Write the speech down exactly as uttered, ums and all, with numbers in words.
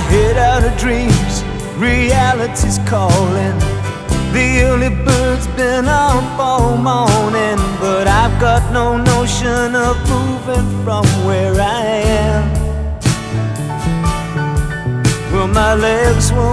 head out of dreams, reality's calling. The early bird's been up all morning, but I've got no notion of moving from where I am. Well, my legs won't